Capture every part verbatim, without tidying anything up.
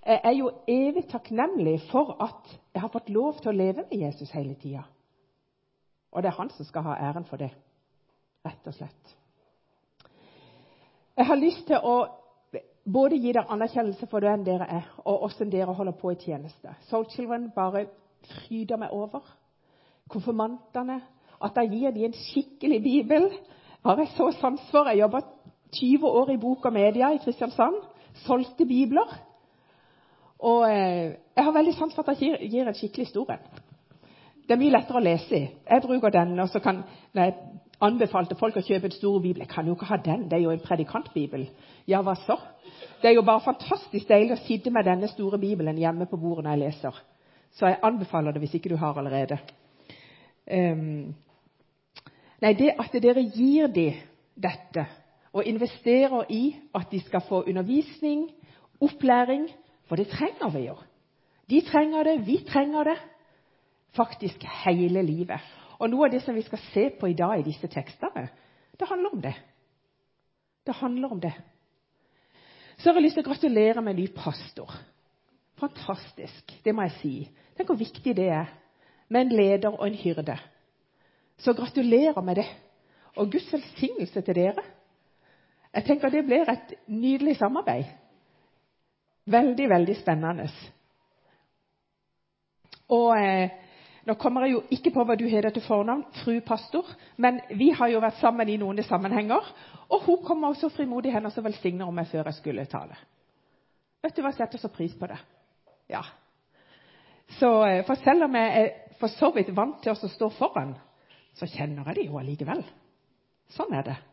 Jeg er jo evig takknemlig for at jeg har fått lov til å leve med Jesus hele tiden. Og det er han som skal ha æren for det, rett og slett. Jeg har lyst til å både gi dere anerkjennelse for den dere er, og hvordan dere holder på i tjeneste. Soul Children bare fryder meg over. Konfirmantene, at jeg gir dem en skikkelig bibel, har jeg så sans for. Jeg jobbet tyve år i Bok og Media i Kristiansand, solgte bibler, og eh, jeg har veldig sans for at jeg gir, gir en skikkelig stor en. Det er mye lettere å lese i. Jeg bruker den, og så kan jeg anbefalte folk å kjøpe en stor bibel. Jeg kan jo ikke ha den, det er jo en predikantbibel. Ja, hva så? Det er jo bare fantastisk deilig å sitte med denne store bibelen hjemme på bordet når jeg leser. Så jeg anbefaler det hvis ikke du har allerede. Um, nei, det at dere gir dem dette, og investerer i at de skal få undervisning, opplæring, for det trenger vi jo. De trenger det, vi trenger det, faktisk hele livet. Og noe av det som vi skal se på i dag i disse tekstene, det handler om det. Det handler om det. Så har jeg lyst til å gratulere med ny pastor. Fantastisk, det må jeg si. Tenk hvor viktig det er med en leder og en hyrde. Så gratulerer med det. Og Guds velsignelse til dere. Jeg tenker det blir et nydelig samarbeid. Veldig, veldig spennende. Og eh, nå kommer jeg jo ikke på hva du heter til fornavn, fru pastor, men vi har jo vært sammen i noen sammenhenger, og hun kommer også frimodig hen og så velsigner om meg før jeg skulle tale. Vet du hva, jeg setter så pris på det? Ja. Så, for selv om jeg er for så vidt vant til å stå foran, så kjenner jeg det jo allikevel. Sånn er det.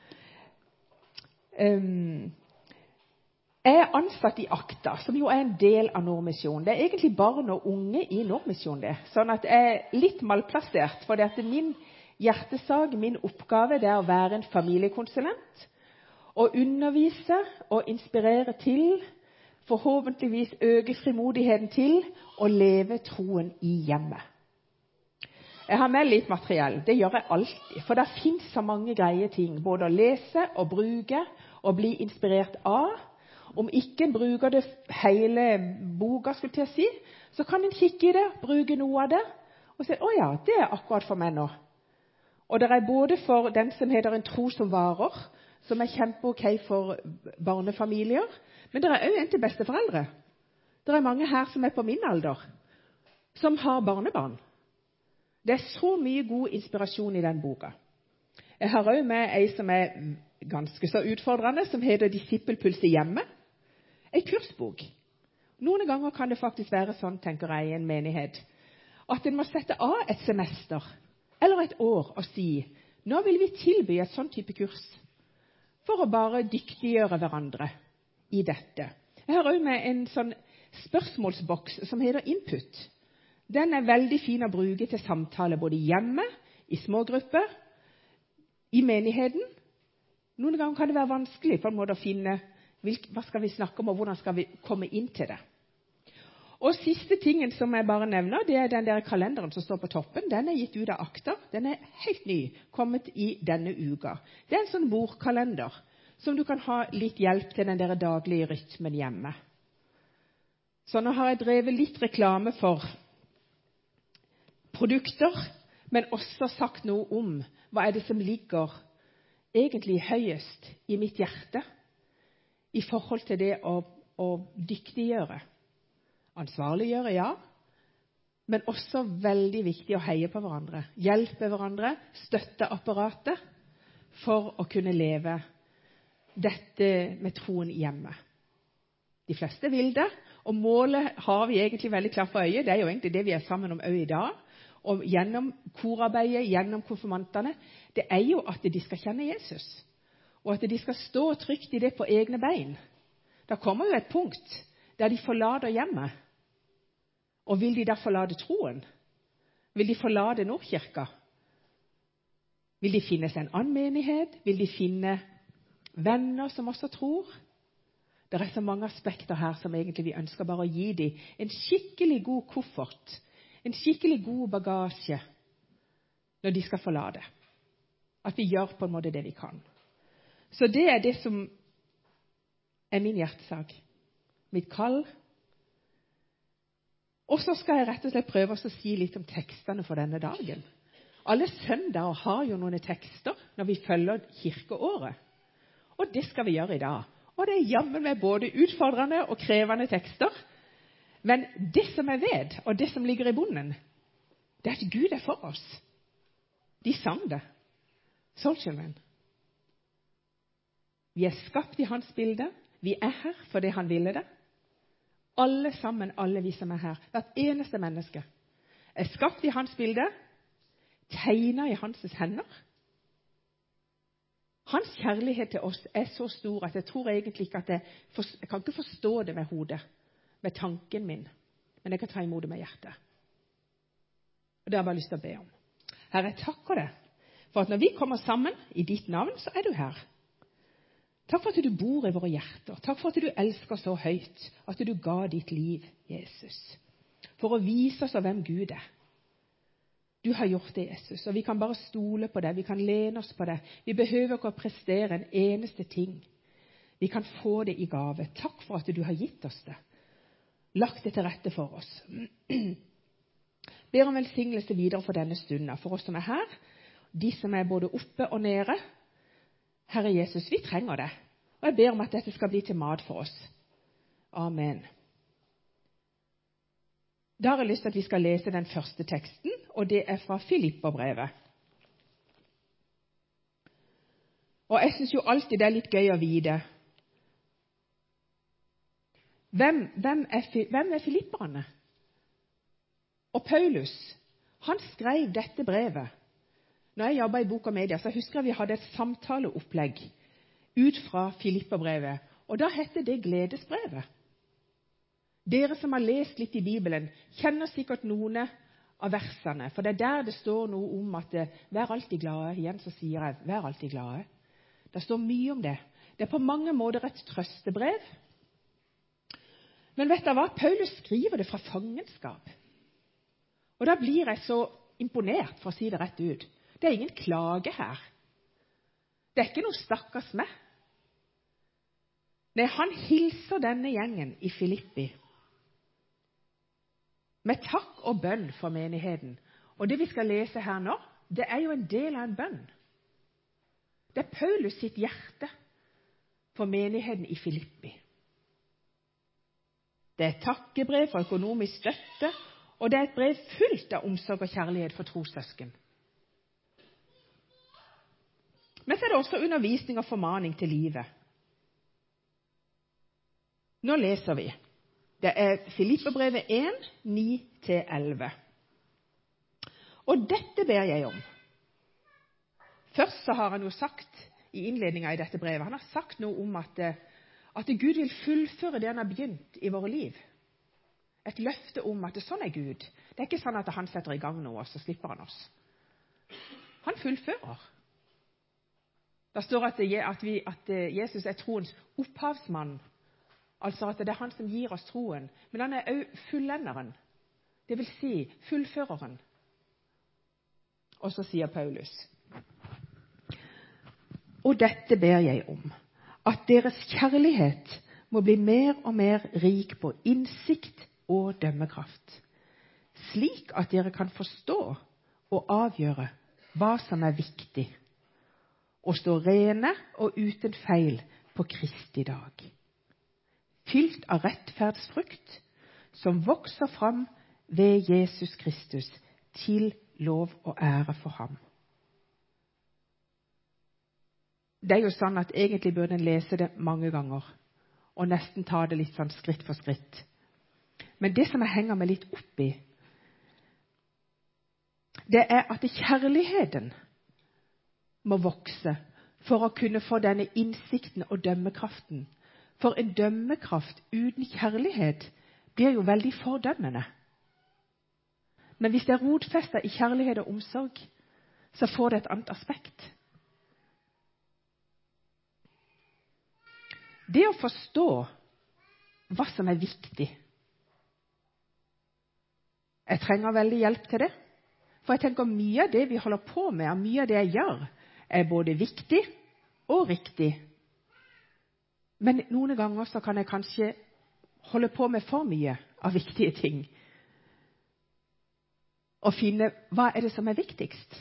Um, jeg er ansatt i ACTA, som jo er en del av Nordmisjonen. Det er egentlig barn og unge i Nordmisjonen det. Sånn at jeg er litt malplassert, for det at min hjertesag, min oppgave, det er å være en familiekonsulent, og undervise og inspirere til, forhåpentligvis øke frimodigheten til å leve troen i hjemmet. Jeg har med litt materiell, det gjør jeg alltid, for det finnes så mange greie ting, både å lese og bruke og bli inspirert av. Om ikke en bruker det hele boka, skulle jeg si, så kan en kikke i det, bruke noe av det, og si, å ja, det er akkurat for meg nå. Og det er både for den som heter en tro som varer, som er kjempe-ok for barnefamilier, men det er også en til besteforeldre. Det er mange her som er på min alder, som har barnebarn. Det er så mye god inspirasjon i den boka. Jeg har også med en som er ganske så utfordrende, som heter Disippelpuls i hjemmet. En kursbok. Noen ganger kan det faktisk være sånn, tenker jeg, i en menighet, at en må sette av et semester, eller et år, og si, nå vil vi tilby et sånn type kurs, for å bare dyktiggjøre hverandre i dette. Jeg har også med en sånn spørsmålsboks som heter Input. Den er veldig fin å bruke til samtale, både hjemme, i små grupper, i menigheten. Noen ganger kan det være vanskelig på en måte å finne hva skal vi snakke om, og hvordan skal vi komme inn til det. Og siste tingen som jeg bare nevner, det er den der kalenderen som står på toppen. Den er gitt ut av ACTA. Den er helt ny, kommet i denne uka. Det er en sånn bordkalender, som du kan ha litt hjelp til den der daglige rytmen hjemme. Så nå har jeg drevet litt reklame for produkter, men også sagt noe om hva er det som ligger egentlig høyest i mitt hjerte i forhold til det å, å dyktiggjøre, ansvarliggjøre, ja, men også veldig viktig å heie på hverandre, hjelpe hverandre, støtte apparatet for å kunne leve dette med troen hjemme. De fleste vil det, og målet har vi egentlig veldig klart for øye. Det er jo egentlig det vi er sammen om også i dag. Og gjennom korarbeidet, gjennom konfirmantene, det er jo at de skal kjenne Jesus. Og at de skal stå trygt i det på egne bein. Da kommer jo et punkt der de forlater hjemmet. Og vil de da forlate troen? Vil de forlate Nordkirka? Vil de finne seg en annen menighet? Vil de finne venner som også tror? Det er så mange aspekter her som egentlig vi ønsker bare å gi dem en skikkelig god koffert, en skikkelig god bagasje når de skal forlate. At vi gjør på en måte det vi kan. Så det er det som er min hjertesak. Mitt kall Og så skal jeg rett og slett prøve å si litt om tekstene for denne dagen. Alle søndager har jo noen tekster når vi følger kirkeåret. Og det skal vi gjøre i dag. Og det er jammen med både utfordrende og krevende tekster. Men det som jeg vet, og det som ligger i bunnen, det er at Gud er for oss. De sang det. Soul Children. Vi er skapt i hans bilde. Vi er her fordi han ville det. Alle sammen, alle vi som er her, hvert eneste menneske, er skapt i hans bilde, tegnet i hans hender. Hans kjærlighet til oss er så stor at jeg tror egentlig ikke at jeg, for, jeg kan ikke forstå det med hodet, med tanken min, men jeg kan ta imot det med hjertet. Og det har jeg bare lyst til å be om. Herre, jeg takker deg for at når vi kommer sammen i ditt navn, så er du her. Takk for at du bor i våre hjerter. Takk for at du elsker så høyt, at du ga ditt liv, Jesus, for å vise oss hvem Gud er. Du har gjort det, Jesus, og vi kan bare stole på det. Vi kan lene oss på det. Vi behøver ikke å prestere en eneste ting. Vi kan få det i gave. Takk for at du har gitt oss det. Lagt det til rette for oss. Ber om velsignelse videre for denne stunden, for oss som er her, de som er både oppe og nede. Herre Jesus, vi trenger det, og jeg ber om at dette skal bli til mat for oss. Amen. Da har jeg lyst til at vi skal lese den første teksten, og det er fra Filipperbrevet. Og jeg synes jo alltid det er litt gøy å vite. Hvem, hvem, er, hvem er filipperne? Og Paulus, han skrev dette brevet. Når jeg jobbet i Bok og Media, så husker jeg vi hadde et samtaleopplegg ut fra Filipperbrevet, og da hette det Gledesbrevet. Dere som har lest litt i Bibelen, kjenner sikkert noen av versene, for det er der det står noe om at vær alltid glade. Igjen så sier jeg, vær alltid glade. Det står mye om det. Det er på mange måter et trøstebrev. Men vet dere hva? Paulus skriver det fra fangenskap. Og da blir jeg så imponert, for å si det rett ut. Det er ingen klage her. Det er ikke noe stakkars meg. Nei, han hilser denne gjengen i Filippi med takk og bønn for menigheten. Og det vi skal lese her nå, det er jo en del av en bønn. Det er Paulus sitt hjerte for menigheten i Filippi. Det er et takkebrev for økonomisk støtte, og det er et brev fullt av omsorg og kjærlighet for trossøsken. Men så er det også undervisning og formaning til livet. Nå leser vi. Det er Filipperbrevet én, ni til elleve. Og dette ber jeg om. Først så har han jo sagt i innledningen i dette brevet, han har sagt noe om at, at Gud vil fullføre det han har begynt i våre liv. Et løfte om at sånn er Gud. Det er ikke sånn at han setter i gang noe, og så slipper han oss. Han fullfører. Det står at, at, vi, at Jesus er troens opphavsmann. Altså at det er han som gir oss troen. Men han er også fullenderen. Det vil si fullføreren. Og så sier Paulus. Og dette ber jeg om. At deres kjærlighet må bli mer og mer rik på innsikt og dømmekraft. Slik at dere kan forstå og avgjøre hva som er viktig. Og stå rene og uten feil på Kristi dag. Fylt av rettferdsfrukt, som vokser fram ved Jesus Kristus, til lov og ære for ham. Det er jo sånn at egentlig burde en lese det mange ganger, og nesten ta det litt sånn skritt for skritt. Men det som jeg henger meg litt opp i, det er at kjærligheten må vokse for å kunne få denne innsikten og dømmekraften. For en dømmekraft uten kjærlighet blir jo veldig fordømmende. Men hvis det er rotfestet i kjærlighet og omsorg, så får det et annet aspekt. Det å forstå hva som er viktig. Jeg trenger veldig hjelp til det. For jeg tenker mye av det vi holder på med, og mye av det jeg gjør, er både viktig og riktig. Men noen ganger så kan jeg kanskje holde på med for mye av viktige ting. og finne hva er det som er viktigst.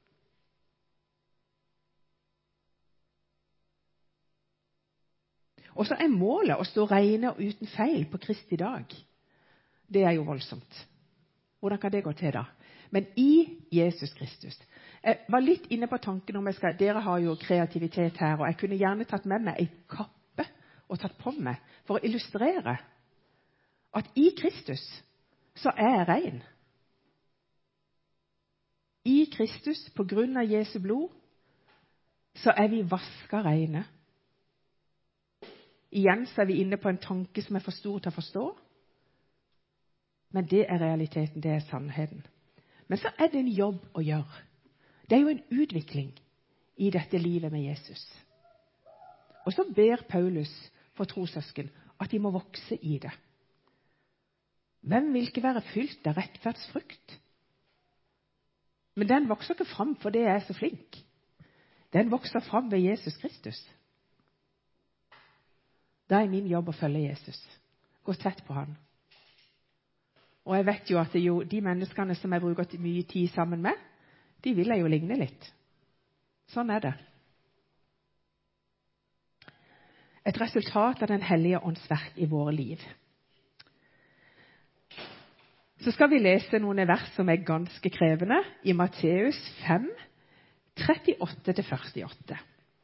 Og så er målet å stå rene og uten feil på Kristi dag. Det er jo voldsomt. Hvordan kan det gå til da? Men i Jesus Kristus. Jeg var litt inne på tanken om jeg skal, dere har jo kreativitet her, og jeg kunne gjerne tatt med meg et kappe og tatt på meg for å illustrere at i Kristus så er jeg ren. I Kristus, på grunn av Jesu blod, så er vi vasket rene. Igjen så er vi inne på en tanke som er for stor til å forstå. Men det er realiteten, det er sannheten. Men så er det en jobb å gjøre. Det er jo en utvikling i dette livet med Jesus. Og så ber Paulus for trossøsken at de må vokse i det. Hvem vil ikke være fylt av rettferdsfrukt? Men den vokser ikke fram fordi jeg er så flink. Den vokser fram ved Jesus Kristus. Da er min jobb å følge Jesus. Gå tett på han. Og jeg vet jo at det jo, de menneskene som jeg bruker mye tid sammen med, de vil jeg jo ligne litt. Sånn er det. Et resultat av den hellige ånds verk i våre liv. Så skal vi lese noen vers som er ganske krevende i Matteus fem, trettiåtte til førtiåtte.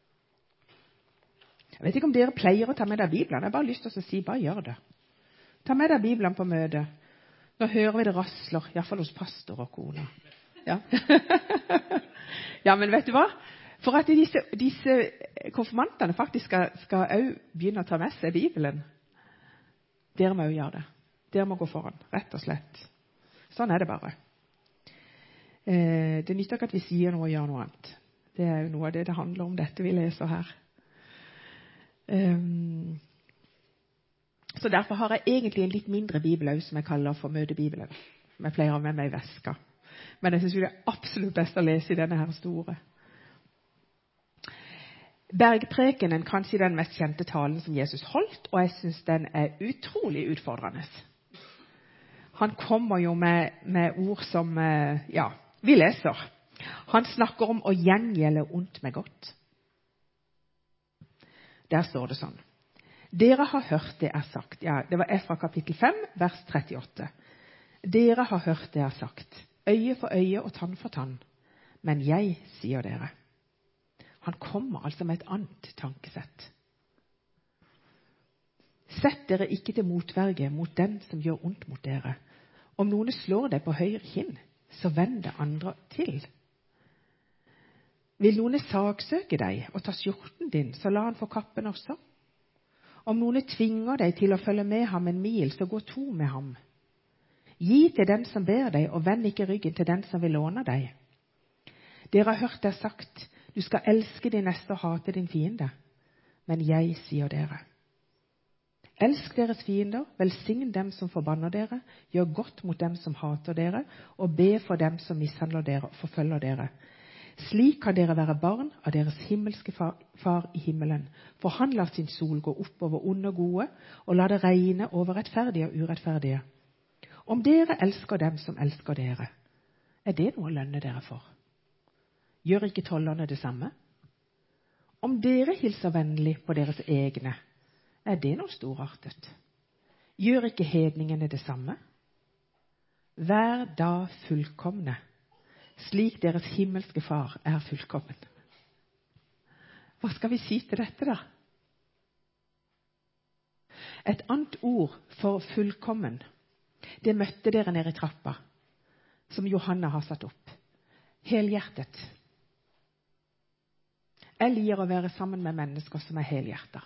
Jeg vet ikke om dere pleier å ta med deg Bibelen. Jeg har bare lyst til å si, bare gjør det. Ta med deg Bibelen på møte. Nå hører vi det rasler, i hvert fall hos pastor og kona. Ja. Ja, men vet du hva? For at disse, disse konfirmantene faktisk skal, skal også begynne å ta med seg Bibelen. Dere må jo gjøre det. Dere må gå foran, rett og slett. Sånn er det bare. Eh, det nytter ikke at vi sier noe og gjør noe annet. Det er jo noe av det det handler om, dette vi leser her. Um, så derfor har jeg egentlig en litt mindre bibel også, som jeg kaller for møtebibelen, som jeg pleier å ha med meg i veska. Men jeg synes jo det er absolutt best å lese i denne her store. Bergprekenen, kanskje den mest kjente talen som Jesus holdt, og jeg synes den er utrolig utfordrende. Han kommer jo med, med ord som, ja, vi leser. Han snakker om å gjengjelde ondt med godt. Der står det sånn. Dere har hørt det er sagt. Ja, det var fra kapittel fem, vers trettiåtte. Dere har hørt det er sagt. Øye for øye og tann for tann. Men jeg sier dere. Han kommer altså med et annet tankesett. Sett dere ikke til motverge mot den som gjør ondt mot dere. Om noen slår deg på høyre kinn, så vend det andre til. Vil noen saksøke deg og ta skjorten din, så la han få kappen også. Om noen tvinger deg til å følge med ham en mil, så gå to med ham. Gi til den som ber deg, og vend ikke ryggen til den som vil låne deg. Dere har hørt det sagt, du skal elske din neste og hate din fiende. Men jeg sier dere. Elsk deres fiender, velsign dem som forbanner dere, gjør godt mot dem som hater dere, og be for dem som mishandler dere og forfølger dere. Slik kan dere være barn av deres himmelske far, far i himmelen, for han lar sin sol gå opp over onde og gode, og lar det regne over rettferdige og urettferdige. Om dere elsker dem som elsker dere, er det noe å lønne dere for? Gjør ikke tollerne det samme? Om dere hilser vennlig på deres egne, er det noe storartet? Gjør ikke hedningene det samme? Vær da fullkomne, slik deres himmelske far er fullkommen. Hva skal vi si til dette da? Et annet ord for fullkommen, det møtte dere nede i trappa, som Johanna har satt opp. Helhjertet. Jeg liker å være sammen med mennesker som er helhjertet.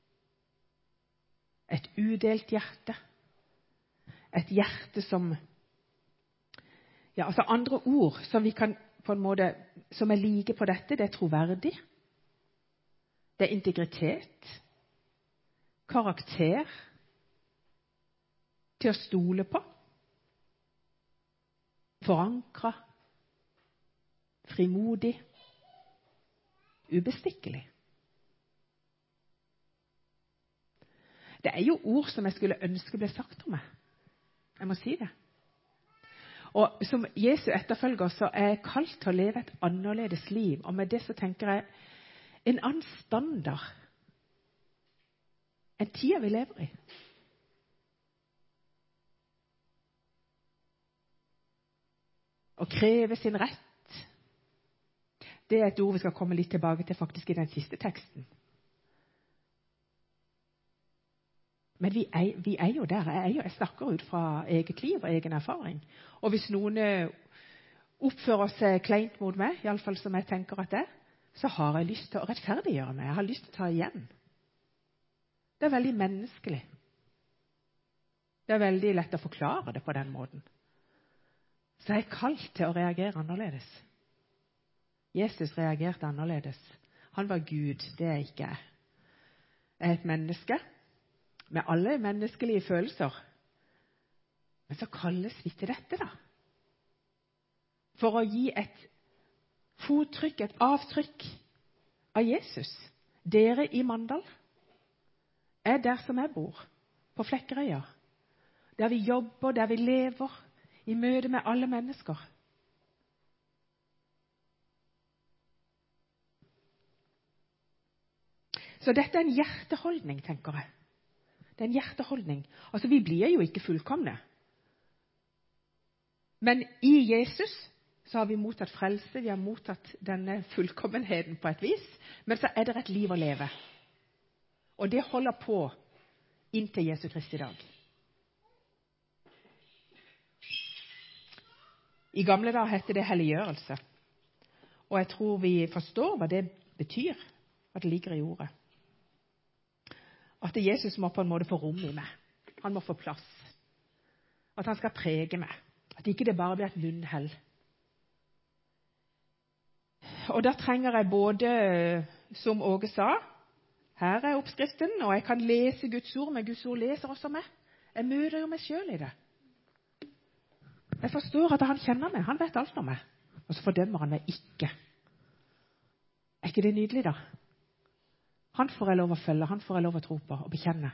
Et udelt hjerte. Et hjerte som Ja, altså andre ord som vi kan på en måte, som er like på dette, det er troverdig, det er integritet, karakter, til å stole på, forankret, frimodig, ubestikkelig. Det er jo ord som jeg skulle ønske ble sagt om meg. Jeg må si det. Og som Jesu etterfølger så er jeg kalt til å leve et annerledes liv. Og med det så tenker jeg en annen standard enn tida vi lever i. Å kreve sin rett, det er et ord vi skal komme litt tilbake til faktisk i den siste teksten. Men vi er, vi er jo der. Jeg, er jo, jeg snakker ut fra eget liv og egen erfaring. Og hvis noen oppfører seg kleint mot meg, i alle fall som jeg tenker at det, så har jeg lyst til å rettferdiggjøre meg. Jeg har lyst til å ta igjen. Det er veldig menneskelig. Det er veldig lett å forklare det på den måten. Så jeg er kalt til å reagere annerledes. Jesus reagerte annerledes. Han var Gud, det er ikke jeg. Jeg er et menneske med alle menneskelige følelser. Men så kalles vi til dette da. For å gi et fottrykk, et avtrykk av Jesus. Dere i Mandal er der som jeg bor, på Flekkerøya. Der vi jobber, der vi lever, i møte med alle mennesker. Så dette er en hjerteholdning, tenker jeg. Det er en hjerteholdning. Altså, vi blir jo ikke fullkomne. Men i Jesus så har vi mottatt frelse, vi har mottatt denne fullkommenheten på et vis, men så er det et liv å leve. Og det holder på inntil Jesu Kristi dag. I gamle dager hette det helliggjørelse. Og jeg tror vi forstår hva det betyr, at det ligger i ordet. At Jesus må på en måte få rom i meg. Han må få plass. At han skal prege meg. At ikke det bare blir et munnhell. Og da trenger jeg både, som Åge sa, her er oppskriften, og jeg kan lese Guds ord, men Guds ord leser også meg. Jeg møter jo meg selv i det. Jeg forstår at han kjenner meg, han vet alt om meg, og så fordømmer han meg ikke. Er ikke det nydelig da? Han får jeg lov å følge, han får jeg lov å tro på og bekjenne.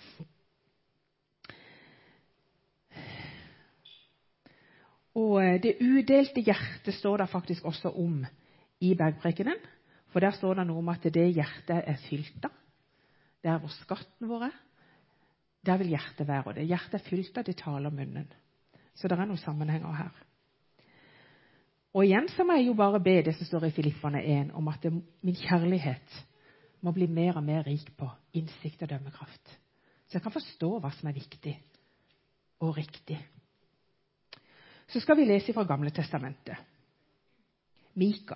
Og det udelte hjertet står det faktisk også om i bergprekenen, for der står det noe om at det hjertet er fylt av. Det er hvor skatten vår er. Der vil hjertet være, og det hjertet er fylt av, det taler munnen. Så det er noen sammenhenger her. Og igjen så må jeg jo bare be det som står i Filipperne en, om at det, min kjærlighet må bli mer og mer rik på innsikt og dømmekraft. Så jeg kan forstå hva som er viktig og riktig. Så skal vi lese fra Gamle Testamentet. Mika.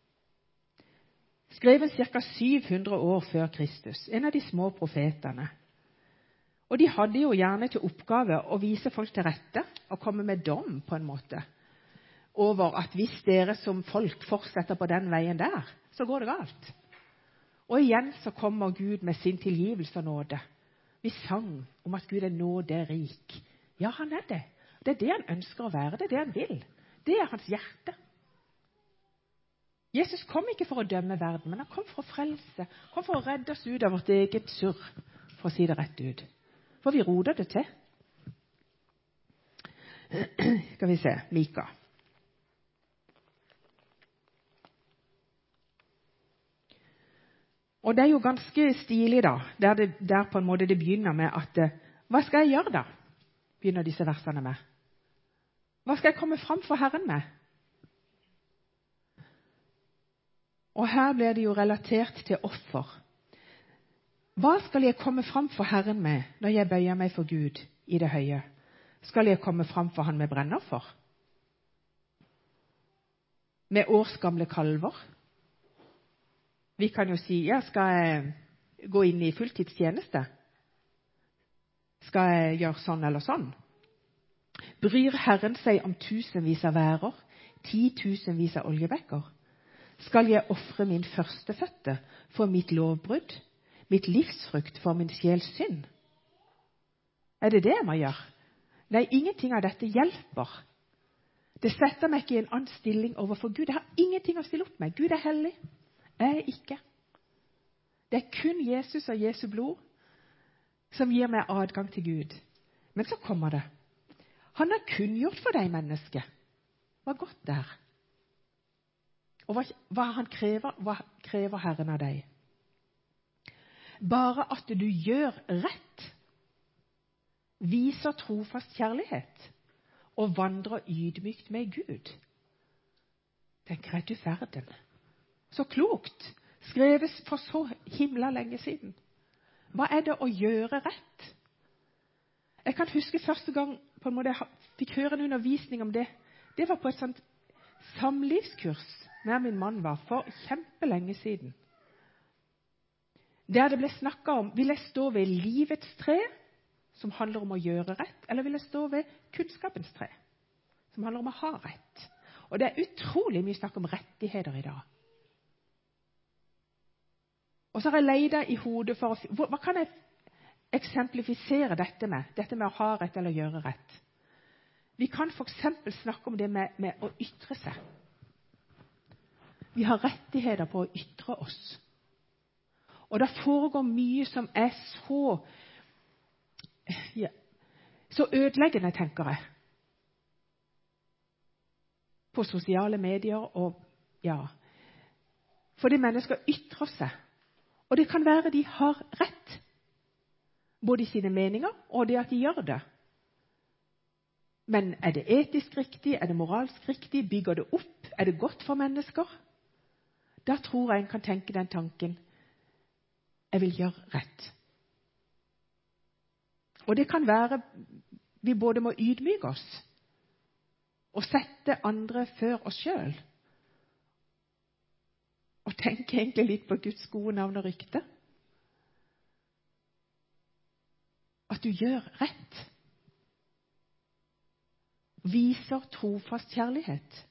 Skrevet ca. syv hundre år før Kristus. En av de små profetene. Og de hadde jo gjerne til oppgave å vise folk til rette og komme med dom på en måte over at hvis dere som folk fortsetter på den veien der, så går det galt. Og igjen så kommer Gud med sin tilgivelse og nåde. Vi sang om at Gud er nåderik. Ja, han er det. Det er det han ønsker å være, det er det han vil. Det er hans hjerte. Jesus kom ikke for å dømme verden, men han kom for å frelse. Han kom for å redde oss ut av vårt eget surr, for å si det rett ut. For vi roder det til. Skal vi se, Mika. Og det er jo ganske stilig da, der, det, der på en måte det begynner med at, hva skal jeg gjøre da? Begynner disse versene med. Hva skal jeg komme fram for Herren med? Og her blir det jo relatert til offer. Hva skal jeg komme fram for Herren med når jeg bøyer meg for Gud i det høye? Skal jeg komme fram for han med brennoffer? Med årsgamle kalver? Vi kan jo si, ja, skal jeg gå inn i fulltidstjeneste? Skal jeg gjøre sånn eller sånn? Bryr Herren seg om tusenvis av værer, ti tusenvis av oljebekker? Skal jeg offre min førstefødte for mitt lovbrudd, mitt livsfrukt for min sjels synd? Er det det jeg må gjøre? Nei, ingenting av dette hjelper. Det setter meg ikke i en annen stilling overfor Gud. Jeg har ingenting å stille opp med. Gud er hellig. Jeg er ikke. Det er kun Jesus og Jesu blod som gir meg adgang til Gud. Men så kommer det. Han har kunngjort for deg, menneske, Hva godt det er. Og hva, hva han krever, hva krever Herren av deg? Bare at du gjør rett, viser trofast kjærlighet og vandrer ydmykt med Gud. Tenker jeg, du verden. Så klokt, skrevet for så himla lenge siden. Hva er det å gjøre rett? Jeg kan huske første gang på en måte, jeg fikk høre en undervisning om det. Det var på et sånt samlivskurs der min mann var for kjempelenge siden. Der det ble snakket om, vil jeg stå ved livets tre, som handler om å gjøre rett, eller vil jeg stå ved kunnskapens tre, som handler om å ha rett? Og det er utrolig mye snakk om rettigheter i dag. Og så har jeg leida i hodet for å hva, hva kan jeg eksemplifisere dette med? Dette med å ha rett eller gjøre rett. Vi kan for eksempel snakke om det med, med å ytre seg. Vi har rettigheter på å ytre oss. Og det foregår mye som er så ja, så ødeleggende, tenker jeg. På sosiale medier og ja. Fordi mennesker ytrer seg. Og det kan være de har rett. Både i sine meninger og det at de gjør det. Men er det etisk riktig? Er det moralsk riktig? Bygger det opp? Er det godt for mennesker? Da tror jeg en kan tenke den tanken, jeg vil gjøre rett. Og det kan være, vi både må ydmyke oss, og sette andre før oss selv. Og tenke egentlig litt på Guds gode navn og rykte. At du gjør rett. Viser trofast kjærlighet.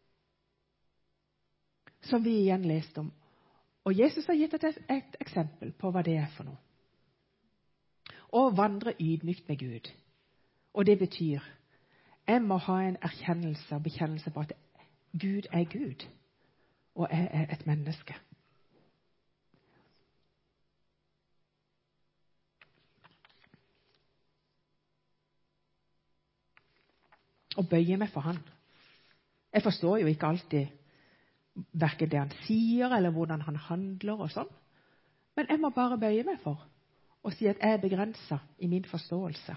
Som vi igjen leste om. Og Jesus har gitt et, et eksempel på hva det er for noe. Å vandre ydmykt med Gud. Og det betyr, jeg må ha en erkjennelse og bekjennelse på at Gud er Gud, og jeg er et menneske. Og bøye meg for han. Jeg forstår jo ikke alltid hverken det han sier, eller hvordan han handler og sånn. Men jeg må bare bøye meg for og si at jeg er begrenset i min forståelse.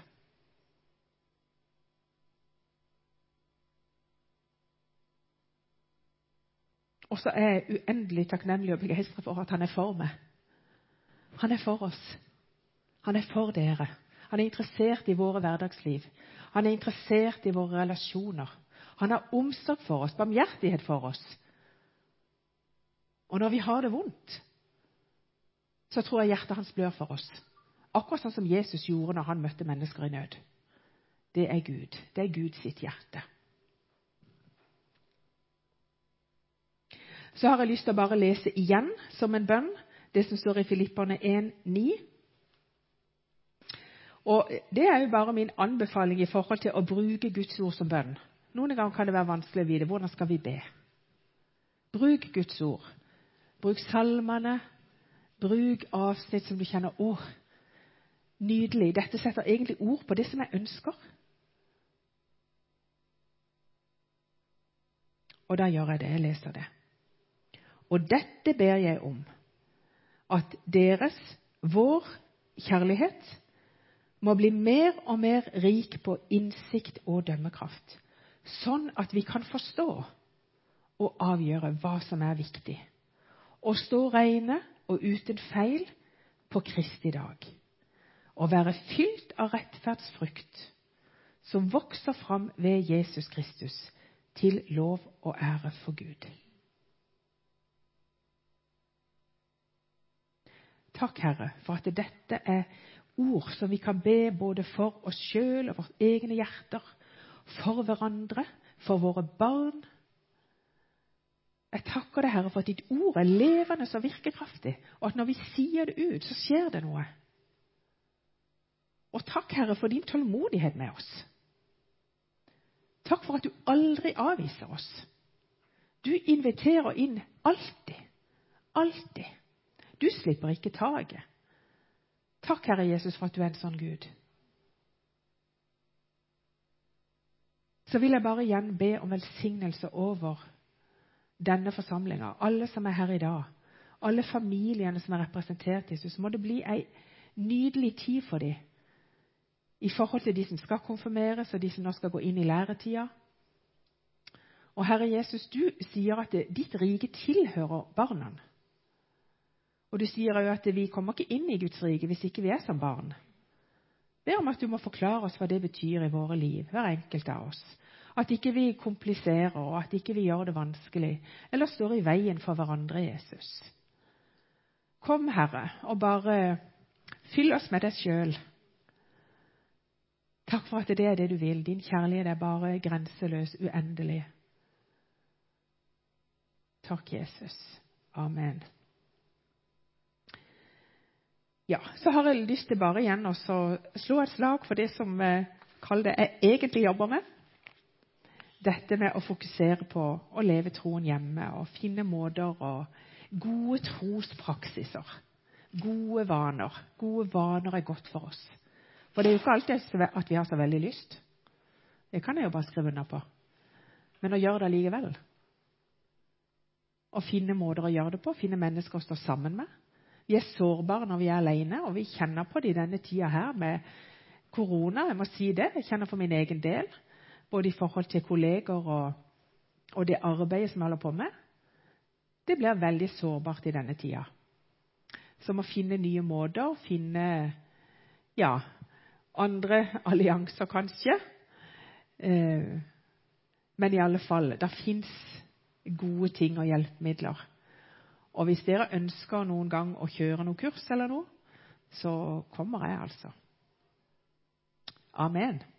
Og så er jeg uendelig takknemlig og begeistret for at han er for meg. Han er for oss. Han er for dere. Han er interessert i våre hverdagsliv. Han er interessert i våre relasjoner. Han har omsorg for oss, barmhjertighet for oss. Og når vi har det vondt, så tror jeg hjertet hans blør for oss. Akkurat sånn som Jesus gjorde når han møtte mennesker i nød. Det er Gud. Det er Gud sitt hjerte. Så har jeg lyst til å bare lese igjen som en bønn, det som står i Filipperne en ni. Og det er jo bare min anbefaling i forhold til å bruke Guds ord som bønn. Noen ganger kan det være vanskelig å vite hvordan skal vi be. Bruk Guds ord. Bruk salmene. Bruk avsnitt som du kjenner. Å, nydelig. Dette setter egentlig ord på det som jeg ønsker. Og da gjør jeg det. Jeg leser det. Og dette ber jeg om, at deres, vår kjærlighet, må bli mer og mer rik på innsikt og dømmekraft, sånn at vi kan forstå og avgjøre hva som er viktig, og stå rene og uten feil på Kristi dag, og være fylt av rettferdsfrukt, som vokser fram ved Jesus Kristus, til lov og ære for Gud. Takk, Herre, for at dette er ord som vi kan be både for oss selv og våre egne hjerter, for hverandre, for våre barn. Jeg takker deg, Herre, for at ditt ord er levende og virkekraftig, og at når vi sier det ut, så skjer det noe. Og takk, Herre, for din tålmodighet med oss. Takk for at du aldri avviser oss. Du inviterer inn alltid, alltid. Du slipper ikke taget. Takk, Herre Jesus, for at du er en sånn Gud. så vil jeg bare igjen be om velsignelse over denne forsamlingen, alle som er her i dag, alle familiene som er representert i Jesus. Må det bli en nydelig tid for dem i forhold til de som skal konfirmeres, og de som nå skal gå inn i læretida. Og Herre Jesus, du sier at det, ditt rike tilhører barna. Og du sier jo at vi kommer ikke inn i Guds rike hvis ikke vi er som barn. Det er om at du må forklare oss hva det betyr i våre liv, hver enkelt av oss. At ikke vi kompliserer, og at ikke vi gjør det vanskelig, eller står i veien for hverandre, Jesus. Kom, Herre, og bare fyll oss med deg selv. Takk for at det er det du vil. Din kjærlighet er bare grenseløs, uendelig. Takk, Jesus. Amen. Ja, så har jeg lyst til bare igjen å slå et slag for det som eh, kall det jeg egentlig jobber med. Dette med å fokusere på å leve troen hjemme og finne måter og gode trospraksiser. Gode vaner. Gode vaner er godt for oss. For det er jo ikke alltid at vi har så veldig lyst. Det kan jeg jo bare skrive under på. Men å gjøre det likevel. Å finne måter å gjøre det på, finne mennesker å stå sammen med. Vi er sårbare når vi er alene, og vi kjenner på det i denne tida her med korona. Jeg må si det, jeg kjenner for min egen del, både i forhold til kolleger og, og det arbeidet som jeg holder på med. Det blir veldig sårbart i denne tida. Så må finne nye måter, finne ja, andre allianser kanskje. Eh, men i alle fall, det finnes gode ting og hjelpemidler. Og hvis dere ønsker noen gang å kjøre noen kurs eller noe, så kommer jeg altså. Amen.